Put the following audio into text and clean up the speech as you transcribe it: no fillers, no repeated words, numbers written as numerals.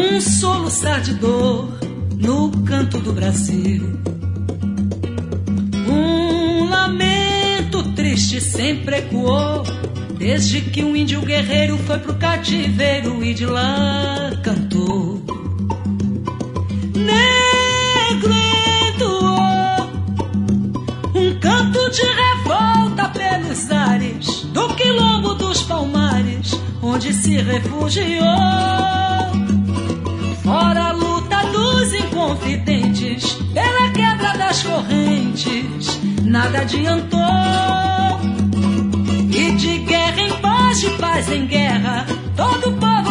um soluçar de dor no canto do Brasil. Um lamento triste sempre ecoou, desde que um índio guerreiro foi pro cativeiro e de lá cantou. Negro entoou um canto de revolta pelos ares do quilombo dos Palmares, onde se refugiou. Fora a luta dos inconfidentes pela quebra das correntes, nada adiantou. E de guerra em paz, de paz em guerra, todo o povo